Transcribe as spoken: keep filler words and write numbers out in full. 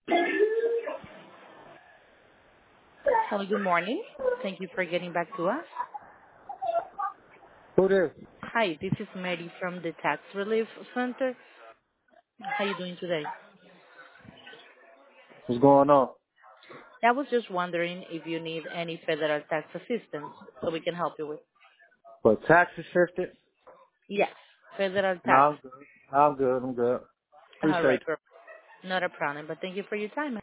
Hello, good morning. Thank you for getting back to us. Who this? Hi, this is Mary from the Tax Relief Center. How you doing today? What's going on? I was just wondering if you need any federal tax assistance so we can help you with. But tax assistant? Yes, federal No, tax. I'm good. I'm good. I'm good. All Appreciate right, perfect. Not a problem, but thank you for your time.